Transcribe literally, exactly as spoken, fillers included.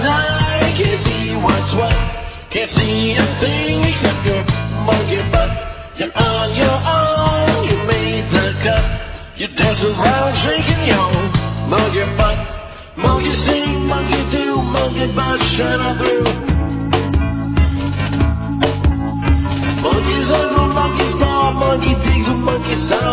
I can't see what's what. Can't see a thing except your monkey butt. You're on your own, you made the cut. You dance around shaking your monkey butt. Monkey sing, monkey do, monkey butt shining through. Monkeys on, monkeys ball, monkey digs with monkey side.